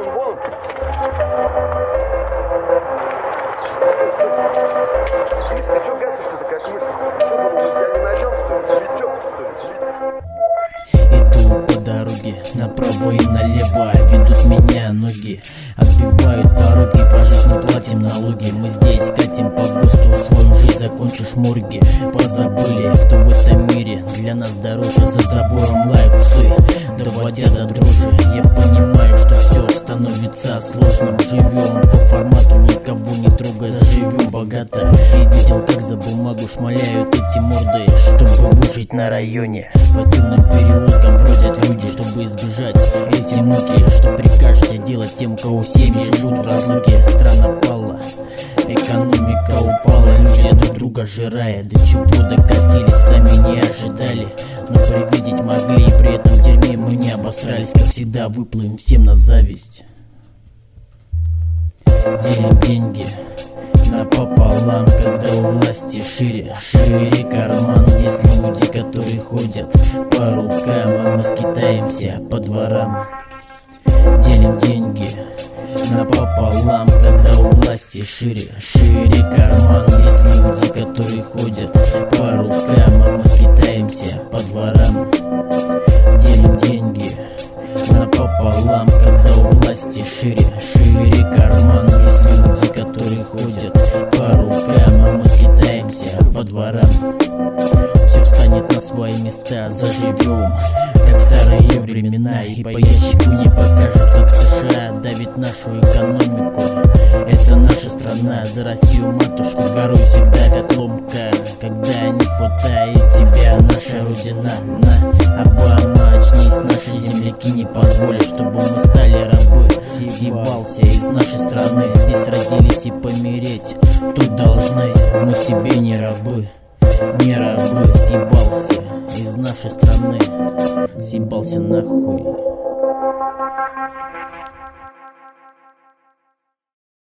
Вон он. Слышь, ты чё гасишься-то как мышь? Что, думал, мы тебя не найдем, что ли? Или чё, что ли? Иду по дороге, направо и налево ведут меня ноги, отбивают пороги, по жизни платим налоги. Мы здесь катим по ГОСТу, свою жизнь закончишь в морге. Позабыли, кто в этом мире для нас дороже. За забором лают псы, доводя до дрожи. Я понимаю, что все становится сложным. Живем по формату, никого не трогая, заживем богато. Видел, как за бумагу шмаляют эти морды, чтобы выжить на районе. По темным переулкам бродят люди, чтобы избежать эти муки. Что прикажете делать тем, у кого семьи живут в разлуке? Страна пала, экономика упала, люди друг друга жирая. До чего докатились, сами не ожидали, но предвидеть могли. И при этом в дерьме мы не обосрались, как всегда выплывем всем на зависть. Делим деньги напополам, когда у власти шире карман. Есть люди, которые ходят по рукам, а мы скитаемся по дворам. Делим деньги напополам, когда у власти шире карман. Есть люди, которые ходят по рукам, а мы скитаемся по дворам. Делим деньги напополам, когда у власти шире карман. Есть люди, которые ходят по рукам, а мы скитаемся по дворам. Все встанет на свои места, заживем, как в старые времена. И по ящику не покажут, как США давит нашу экономику. Это наша страна, за Россию матушку горой всегда как ломка. Когда не хватает тебя, наша родина. На Обама, очнись, наши земляки не позволят, чтобы мы стали рабы. Съебался из нашей страны, здесь родились и помереть тут должны. Мы тебе не рабы, не рабы. Съебался из нашей страны, съебался нахуй.